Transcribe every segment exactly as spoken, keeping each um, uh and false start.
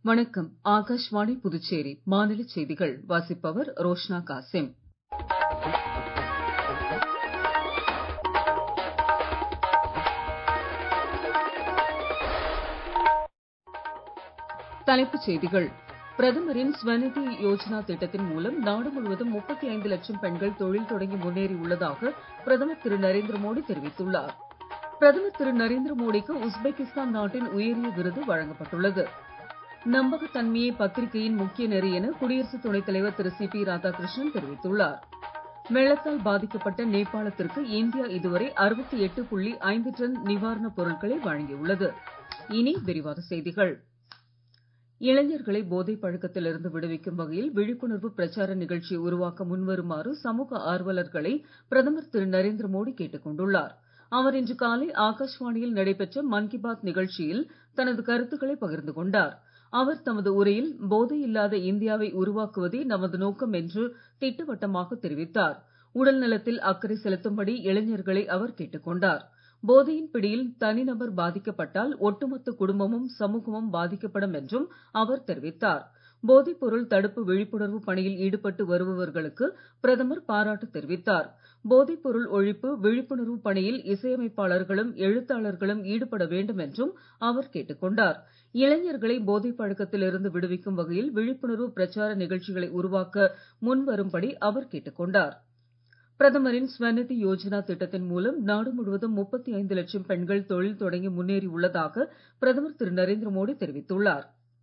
வணக்கம். ஆகாஷ்வாணி புதுச்சேரி மாநிலச் செய்திகள் வாசிப்பவர் ரோஷ்னா காசிம். தலைப்புச் செய்திகள். பிரதமரின் ஸ்வநிதி யோஜனா திட்டத்தின் மூலம் நாடு முழுவதும் முப்பத்தி ஐந்து லட்சம் பெண்கள் தொழில் தொடங்கி முன்னேறி உள்ளதாக பிரதமர் திரு நரேந்திர மோடி தெரிவித்துள்ளார். பிரதமர் திரு நரேந்திர மோடிக்கு உஸ்பெகிஸ்தான் நாட்டின் உயரிய விருது வழங்கப்பட்டுள்ளது. நம்பகத்தன்மையே பத்திரிகையின் முக்கிய நெறி என குடியரசு துணைத் தலைவர் திரு சி பி ராதாகிருஷ்ணன் தெரிவித்துள்ளார். வெள்ளத்தால் பாதிக்கப்பட்ட நேபாளத்திற்கு இந்தியா இதுவரை அறுபத்தி எட்டு புள்ளி ஐந்து டன் நிவாரணப் பொருட்களை வழங்கியுள்ளது. இனி விரிவான செய்திகள். இளைஞர்களை போதைப் பழக்கத்திலிருந்து விடுவிக்கும் வகையில் விழிப்புணர்வு பிரச்சார நிகழ்ச்சியை உருவாக்க முன்வருமாறு சமூக ஆர்வலர்களை பிரதமர் திரு நரேந்திர மோடி கேட்டுக் கொண்டுள்ளார். அவர் இன்று காலை ஆகாஷ்வாணியில் நடைபெற்ற மன் கி பாத் நிகழ்ச்சியில் தனது கருத்துக்களை பகிர்ந்து கொண்டார். அவர் தமது உரையில் போதை இல்லாத இந்தியாவை உருவாக்குவதே நமது நோக்கம் என்று திட்டவட்டமாக தெரிவித்தார். உடல் நலத்தில் அக்கறை செலுத்தும்படி இளைஞர்களை அவர் கேட்டுக் கொண்டார். போதையின் பிடியில் தனிநபர் பாதிக்கப்பட்டால் ஒட்டுமொத்த குடும்பமும் சமூகமும் பாதிக்கப்படும் என்றும் அவர் தெரிவித்தார். போதைப் பொருள் தடுப்பு விழிப்புணர்வு பணியில் ஈடுபட்டு வருபவர்களுக்கு பிரதமர் பாராட்டு தெரிவித்தார். போதைப் பொருள் ஒழிப்பு விழிப்புணர்வு பணியில் இசையமைப்பாளர்களும் எழுத்தாளர்களும் ஈடுபட வேண்டும் என்றும் அவர் கேட்டுக் கொண்டார். இளைஞர்களை போதைப் பழக்கத்தில் இருந்து விடுவிக்கும் வகையில் விழிப்புணர்வு பிரச்சார நிகழ்ச்சிகளை உருவாக்க முன்வரும்படி அவர் கேட்டுக் கொண்டார். பிரதமரின் ஸ்வநிதி யோஜனா திட்டத்தின் மூலம் நாடு முழுவதும் முப்பத்தி ஐந்து லட்சம் பெண்கள் தொழில் தொடங்கி முன்னேறி உள்ளதாக பிரதமர் திரு நரேந்திர மோடி தெரிவித்துள்ளார்.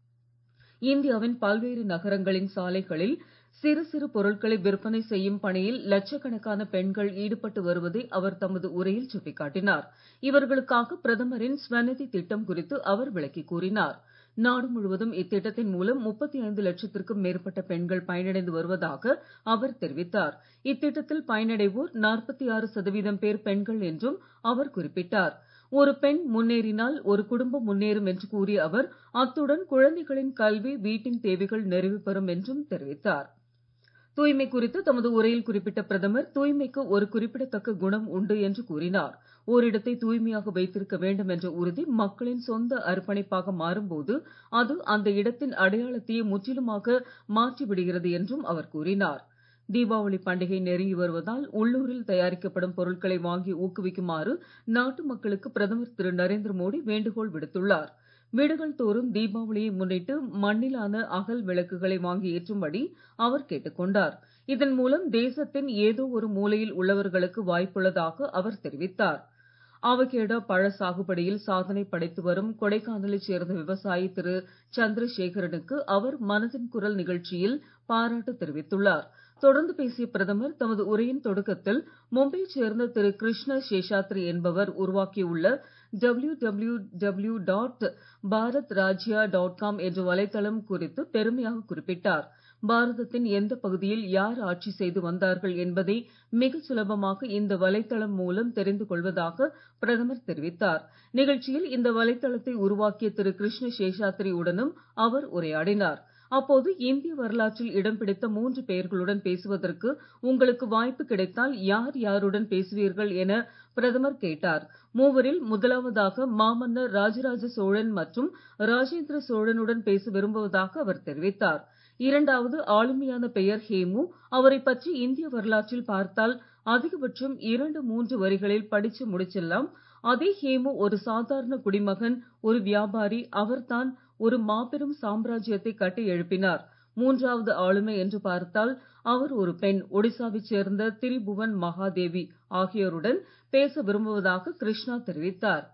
இந்தியாவின் பல்வேறு நகரங்களின் சாலைகளில் சிறு சிறு பொருட்களை விற்பனை செய்யும் பணியில் லட்சக்கணக்கான பெண்கள் ஈடுபட்டு வருவதை அவர் தமது உரையில் சுட்டிக்காட்டினார். இவர்களுக்காக பிரதமரின் ஸ்வநிதி திட்டம் குறித்து அவர் விளக்கிக் கூறினார். நாடு முழுவதும் இத்திட்டத்தின் மூலம் முப்பத்தி ஐந்து லட்சத்திற்கும் மேற்பட்ட பெண்கள் பயனடைந்து வருவதாக அவர் தெரிவித்தார். இத்திட்டத்தில் பயனடைவோர் நாற்பத்தி ஆறு சதவீதம் பேர் பெண்கள் என்றும் அவர் குறிப்பிட்டார். ஒரு பெண் முன்னேறினால் ஒரு குடும்பம் முன்னேறும் என்று கூறிய அவர் அத்துடன் குழந்தைகளின் கல்வி வீட்டின் தேவைகள் நிறைவு பெறும் என்றும் தெரிவித்தார். தூய்மை குறித்து தமது உரையில் குறிப்பிட்ட பிரதமர் தூய்மைக்கு ஒரு குறிப்பிடத்தக்க குணம் உண்டு என்று கூறினார். ஓரிடத்தை தூய்மையாக வைத்திருக்க வேண்டும் என்ற உறுதி மக்களின் சொந்த அர்ப்பணிப்பாக மாறும்போது அது அந்த இடத்தின் அடையாளத்தையே முற்றிலுமாக மாற்றிவிடுகிறது என்றும் அவர் கூறினார். தீபாவளி பண்டிகை நெருங்கி வருவதால் உள்ளூரில் தயாரிக்கப்படும் பொருட்களை வாங்கி ஊக்குவிக்குமாறு நாட்டு மக்களுக்கு பிரதமர் திரு நரேந்திர மோடி வேண்டுகோள் விடுத்துள்ளார். வீடுகள் தோறும் தீபாவளியை முன்னிட்டு மண்ணிலான அகல் விளக்குகளை வாங்கி ஏற்றும்படி அவர் கேட்டுக் கொண்டார். இதன் மூலம் தேசத்தின் ஏதோ ஒரு மூலையில் உள்ளவர்களுக்கு வாய்ப்புள்ளதாக அவர் தெரிவித்தார். அவகேடோ பழ சாகுபடியில் சாதனை படைத்து வரும் கொடைக்கானலைச் சேர்ந்த விவசாயி திரு சந்திரசேகரனுக்கு அவர் மனதின் குரல் நிகழ்ச்சியில் பாராட்டு தெரிவித்துள்ளார். தொடர்ந்து பேசிய பிரதமர் தமது உரையின் தொடக்கத்தில் மும்பையைச் சேர்ந்த திரு கிருஷ்ண சேஷாத்ரி என்பவர் உருவாக்கியுள்ள W W W dot Bharat Rajya dot com என்ற வலைத்தளம் குறித்து பெருமையாக குறிப்பிட்டார். பாரதத்தின் எந்த பகுதியில் யார் ஆட்சி செய்து வந்தார்கள் என்பதை மிகச் சுலபமாக இந்த வலைத்தளம் மூலம் தெரிந்து கொள்வதாக பிரதமர் தெரிவித்தார். நிகழ்ச்சியில் இந்த வலைத்தளத்தை உருவாக்கிய திரு கிருஷ்ண சேஷாத்ரி உடனும் அவர் உரையாடினார். அப்போது இந்திய வரலாற்றில் இடம் பிடித்த மூன்று பெயர்களுடன் பேசுவதற்கு உங்களுக்கு வாய்ப்பு கிடைத்தால் யார் யாருடன் பேசுவீர்கள் என பிரதமர் கேட்டார். மூவரில் முதலாவதாக மாமன்னர் ராஜராஜ சோழன் மற்றும் ராஜேந்திர சோழனுடன் பேச விரும்புவதாக அவர் தெரிவித்தார். இரண்டாவது ஆளுமையான பெயர் ஹேமு. அவரை பற்றி இந்திய வரலாற்றில் பார்த்தால் அதிகபட்சம் இரண்டு மூன்று வரிகளில் படிச்சு முடிச்சிடலாம். அதே ஹேமு ஒரு சாதாரண குடிமகன், ஒரு வியாபாரி. அவர்தான் ஒரு மாபெரும் சாம்ராஜ்யத்தை கட்டி எழுப்பினார். மூன்றாவது ஆளுமை என்று பார்த்தால் அவர் ஒரு பெண், ஒடிசாவைச் சேர்ந்த திரிபுவன் மகாதேவி ஆகியோருடன் பேச விரும்புவதாக கிருஷ்ணா தெரிவித்தார்.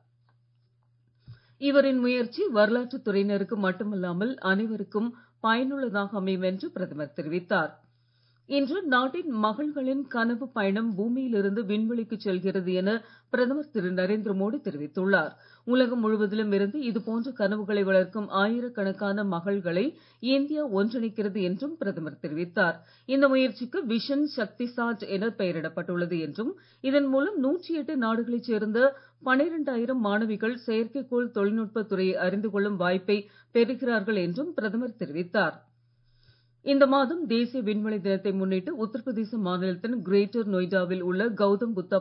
இவரின் முயற்சி வரலாற்றுத் துறையினருக்கு மட்டுமல்லாமல் அனைவருக்கும் பயனுள்ளதாக அமையும் என்று பிரதமர் தெரிவித்தார். இன்று நாட்டின் மகள்களின் கனவு பயணம் பூமியிலிருந்து விண்வெளிக்கு செல்கிறது என பிரதமர் திரு நரேந்திர மோடி தெரிவித்துள்ளார். உலகம் முழுவதிலும் இருந்து இதுபோன்ற கனவுகளை வளர்க்கும் ஆயிரக்கணக்கான மகள்களை இந்தியா ஒன்றிணைக்கிறது என்றும் பிரதமர் தெரிவித்தார். இந்த முயற்சிக்கு விஷன் சக்தி சாட் என பெயரிடப்பட்டுள்ளது என்றும் இதன் மூலம் நூற்றி எட்டு நாடுகளைச் சேர்ந்த பனிரெண்டாயிரம் மாணவிகள் செயற்கைக்கோள் தொழில்நுட்பத் துறையை அறிந்து கொள்ளும் வாய்ப்பை பெறுகிறார்கள் என்றும் பிரதமர் தெரிவித்தார். இந்த மாதம் தேசிய விண்வெளி தினத்தை முன்னிட்டு உத்தரப்பிரதேச மாநிலத்தின் கிரேட்டர் நொய்டாவில் உள்ள கௌதம் புத்தா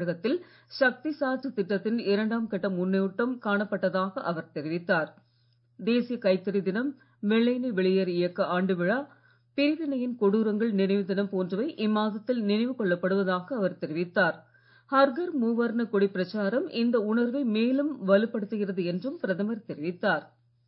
பல்கலைக்கழகத்தில் சக்தி சாட் திட்டத்தின் இரண்டாம் கட்ட முன்னோட்டம் காணப்பட்டதாக அவர் தெரிவித்தார். தேசிய கைத்தறி தினம், வெள்ளையனே வெளியேறு இயக்க ஆண்டு விழா, பிரிவினையின் கொடூரங்கள் நினைவு தினம் போன்றவை இம்மாதத்தில் நினைவு கொள்ளப்படுவதாக அவர் தெரிவித்தார். ஹர்கர் மூவர்ண கொடி பிரச்சாரம் இந்த உணர்வை மேலும் வலுப்படுத்துகிறது என்றும் பிரதமர் தெரிவித்தார்.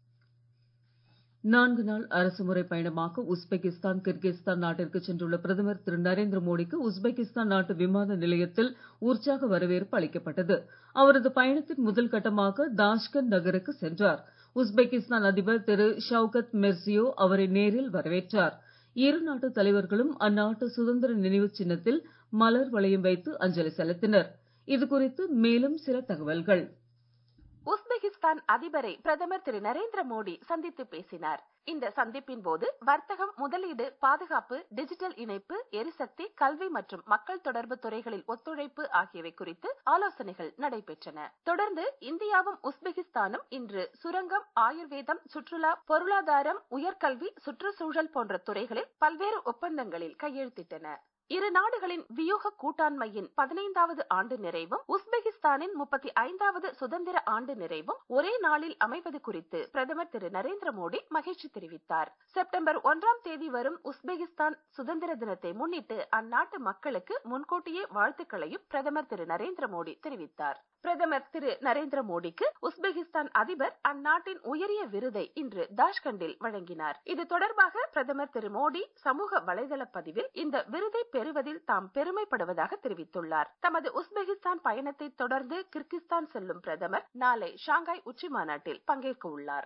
நான்கு நாள் அரசுமுறை பயணமாக உஸ்பெகிஸ்தான், கிர்கிஸ்தான் நாட்டிற்கு சென்றுள்ள பிரதமர் திரு நரேந்திர மோடிக்கு உஸ்பெகிஸ்தான் நாட்டு விமான நிலையத்தில் உற்சாக வரவேற்பு அளிக்கப்பட்டது. அவரது பயணத்தின் முதல் கட்டமாக தாஷ்கண்ட் நகருக்கு சென்றார். உஸ்பெகிஸ்தான் அதிபர் திரு ஷவுகத் மிர்சியோ அவரை நேரில் வரவேற்றார். இரு நாட்டு தலைவர்களும் அந்நாட்டு சுதந்திர நினைவு சின்னத்தில் மலர் வளையம் வைத்து அஞ்சலி செலுத்தினர். இது குறித்து மேலும் சில தகவல்கள். உஸ்பெகிஸ்தான் அதிபரை பிரதமர் திரு நரேந்திர மோடி சந்தித்து பேசினார். இந்த சந்திப்பின் போது வர்த்தகம், முதலீடு, பாதுகாப்பு, டிஜிட்டல் இணைப்பு, எரிசக்தி, கல்வி மற்றும் மக்கள் தொடர்பு துறைகளில் ஒத்துழைப்பு ஆகியவை குறித்து ஆலோசனைகள் நடைபெற்றன. தொடர்ந்து இந்தியாவும் உஸ்பெகிஸ்தானும் இன்று சுரங்கம், ஆயுர்வேதம், சுற்றுலா, பொருளாதாரம், உயர்கல்வி, சுற்றுச்சூழல் போன்ற துறைகளில் பல்வேறு ஒப்பந்தங்களில் கையெழுத்திட்டன. இரு நாடுகளின் வியூக கூட்டாண்மையின் பதினைந்தாவது ஆண்டு நிறைவும் உஸ்பெகிஸ்தானின் முப்பத்தி ஐந்தாவது சுதந்திர ஆண்டு நிறைவும் ஒரே நாளில் அமைவது குறித்து பிரதமர் திரு நரேந்திர மோடி மகிழ்ச்சி தெரிவித்தார். செப்டம்பர் ஒன்றாம் தேதி வரும் உஸ்பெகிஸ்தான் சுதந்திர தினத்தை முன்னிட்டு அந்நாட்டு மக்களுக்கு முன்கூட்டியே வாழ்த்துக்களையும் பிரதமர் திரு நரேந்திர மோடி தெரிவித்தார். பிரதமர் திரு நரேந்திர மோடிக்கு உஸ்பெகிஸ்தான் அதிபர் அந்நாட்டின் உயரிய விருதை இன்று தாஷ்கண்டில் வழங்கினார். இது தொடர்பாக பிரதமர் திரு மோடி சமூக வலைதள பதிவில் இந்த விருதை பெறுவதில் தாம் பெருமைப்படுவதாக தெரிவித்துள்ளார். தமது உஸ்பெகிஸ்தான் பயணத்தை தொடர்ந்து கிர்கிஸ்தான் செல்லும் பிரதமர் நாளை ஷாங்காய் உச்சி மாநாட்டில் பங்கேற்க உள்ளார்.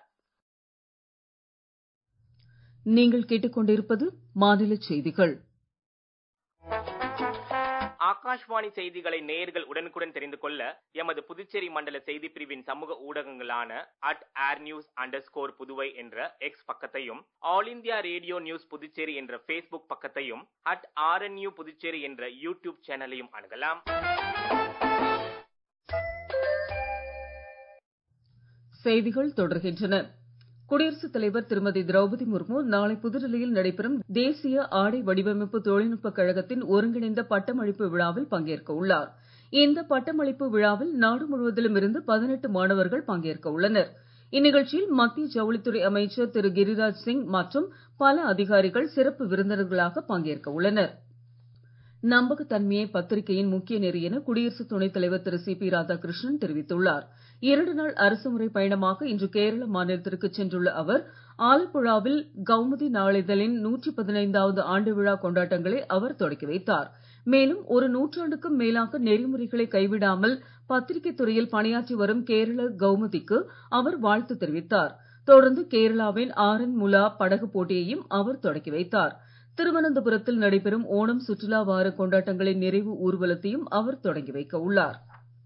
நீங்கள் கேட்டுக்கொண்டிருப்பது மாநில செய்திகள். ஆகாஷ்வாணி செய்திகளை நேயர்கள் உடனுக்குடன் தெரிந்து கொள்ள எமது புதுச்சேரி மண்டல செய்தி பிரிவின் சமூக ஊடகங்களான at air news under score Puduvai என்ற எக்ஸ் பக்கத்தையும், all India radio news Puducherry என்ற பேஸ்புக் பக்கத்தையும், அட் ஆர்என்யூ புதுச்சேரி என்ற யூடியூப் சேனலையும் அணுகலாம். செய்திகள் தொடர்கின்றன. குடியரசுத் தலைவர் திருமதி திரௌபதி முர்மு நாளை புதுடெல்லியில் நடைபெறும் தேசிய ஆடை வடிவமைப்பு தொழில்நுட்ப கழகத்தின் ஒருங்கிணைந்த பட்டமளிப்பு விழாவில் பங்கேற்க உள்ளார். இந்த பட்டமளிப்பு விழாவில் நாடு முழுவதிலும் இருந்து பதினெட்டு மாணவர்கள் பங்கேற்க உள்ளனர். இந்நிகழ்ச்சியில் மத்திய ஜவுளித்துறை அமைச்சர் திரு கிரிராஜ் சிங் மற்றும் பல அதிகாரிகள் சிறப்பு விருந்தினர்களாக பங்கேற்க உள்ளனர். நம்பகத்தன்மையே பத்திரிகையின் முக்கிய நெறி என குடியரசு துணைத் தலைவர் திரு சி பி ராதாகிருஷ்ணன் தெரிவித்துள்ளார். இரண்டு நாள் அரசுமுறை பயணமாக இன்று கேரள மாநிலத்திற்கு சென்றுள்ள அவர் ஆலப்புழாவில் கௌமுதி நாளிதழின் நூற்றி பதினைந்தாவது ஆண்டு விழா கொண்டாட்டங்களை அவர் தொடக்கி வைத்தார். மேலும் ஒரு நூற்றாண்டுக்கும் மேலாக நெறிமுறைகளை கைவிடாமல் பத்திரிகை துறையில் பணியாற்றி வரும் கேரள கௌமுதிக்கு அவர் வாழ்த்து தெரிவித்தார். தொடர்ந்து கேரளாவின் ஆரன் முலா படகு போட்டியையும் அவர் தொடக்கி வைத்தார். திருவனந்தபுரத்தில் நடைபெறும் ஓணம் சுற்றுலா வார கொண்டாட்டங்களின் நிறைவு ஊர்வலத்தையும் அவர் தொடங்கி வைக்க உள்ளார்.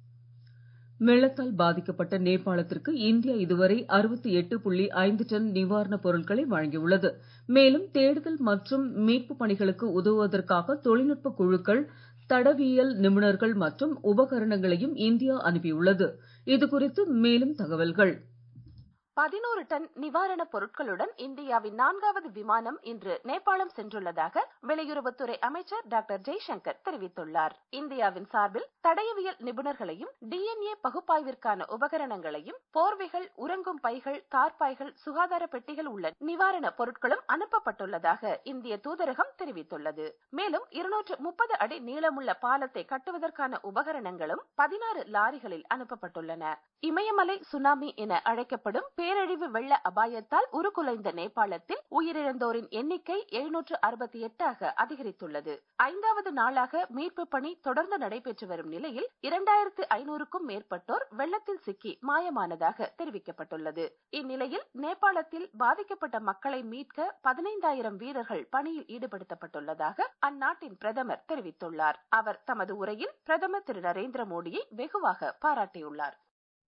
வெள்ளத்தால் பாதிக்கப்பட்ட நேபாளத்திற்கு இந்தியா இதுவரை அறுபத்தி எட்டு புள்ளி ஐந்து டன் நிவாரணப் பொருட்களை வழங்கியுள்ளது. மேலும் தேடுதல் மற்றும் மீட்பு பணிகளுக்கு உதவுவதற்காக தொழில்நுட்ப குழுக்கள், தடவியல் நிபுணர்கள் மற்றும் உபகரணங்களையும் இந்தியா அனுப்பியுள்ளது. இது குறித்து மேலும் தகவல்கள். பதினோரு டன் நிவாரணப் பொருட்களுடன் இந்தியாவின் நான்காவது விமானம் இன்று நேபாளம் சென்றுள்ளதாக வெளியுறவுத்துறை அமைச்சர் டாக்டர் ஜெய்சங்கர் தெரிவித்துள்ளார். இந்தியாவின் சார்பில் தடயவியல் நிபுணர்களையும், டிஎன்ஏ பகுப்பாய்விற்கான உபகரணங்களையும், போர்வைகள், உறங்கும் பைகள், தார்பாய்கள், சுகாதார பெட்டிகள் உள்ள நிவாரணப் பொருட்களும் அனுப்பப்பட்டுள்ளதாக இந்திய தூதரகம் தெரிவித்துள்ளது. மேலும் இருநூற்று முப்பது அடி நீளமுள்ள பாலத்தை கட்டுவதற்கான உபகரணங்களும் பதினாறு லாரிகளில் அனுப்பப்பட்டுள்ளன. இமயமலை சுனாமி என அழைக்கப்படும் பேரழிவு வெள்ள அபாயத்தால் உருக்குலைந்த நேபாளத்தில் உயிரிழந்தோரின் எண்ணிக்கை எழுநூற்று அறுபத்தி எட்டாக அதிகரித்துள்ளது. ஐந்தாவது நாளாக மீட்பு பணி தொடர்ந்து நடைபெற்று வரும் நிலையில் இரண்டாயிரத்து ஐநூறுக்கும் மேற்பட்டோர் வெள்ளத்தில் சிக்கி மாயமானதாக தெரிவிக்கப்பட்டுள்ளது. இந்நிலையில் நேபாளத்தில் பாதிக்கப்பட்ட மக்களை மீட்க பதினைந்தாயிரம் வீரர்கள் பணியில் ஈடுபடுத்தப்பட்டுள்ளதாக அந்நாட்டின் பிரதமர் தெரிவித்துள்ளார். அவர் தமது உரையில் பிரதமர் திரு நரேந்திர மோடியை வெகுவாக பாராட்டியுள்ளார்.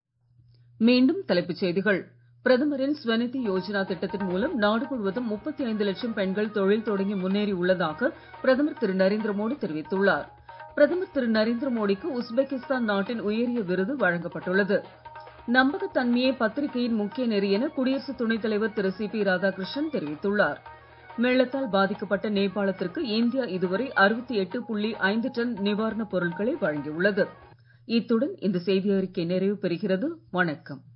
மீண்டும் தலைப்புச் செய்திகள். பிரதமரின் ஸ்வநிதி யோஜனா திட்டத்தின் மூலம் நாடு முழுவதும் முப்பத்தி ஐந்து லட்சம் பெண்கள் தொழில் தொடங்கி முன்னேறி உள்ளதாக பிரதமர் திரு நரேந்திர மோடி தெரிவித்துள்ளார். பிரதமர் திரு நரேந்திர மோடிக்கு உஸ்பெகிஸ்தான் நாட்டின் உயரிய விருது வழங்கப்பட்டுள்ளது. நம்பகத்தன்மையே பத்திரிகையின் முக்கிய நெறி என குடியரசு துணைத் தலைவர் திரு சி பி ராதாகிருஷ்ணன் தெரிவித்துள்ளார். வெள்ளத்தால் பாதிக்கப்பட்ட நேபாளத்திற்கு இந்தியா இதுவரை அறுபத்தி எட்டு புள்ளி ஐந்து டன் நிவாரணப் பொருட்களை வழங்கியுள்ளது. இத்துடன் இந்த செய்தி அறிக்கை நிறைவு பெறுகிறது. வணக்கம்.